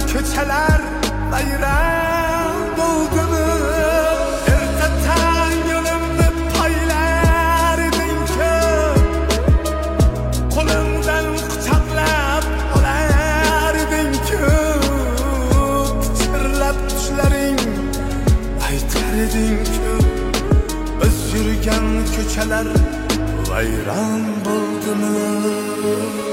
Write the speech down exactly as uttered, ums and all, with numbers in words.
ko'chalar vayron bo'ldimi? Erta tong yo'limni poylar eding-ku, qo'limdan quchoqlab olar eding-ku, pichirlab tushlaring aytar eding-ku. Biz yurgan ko'chalar vayron bo'ldimi?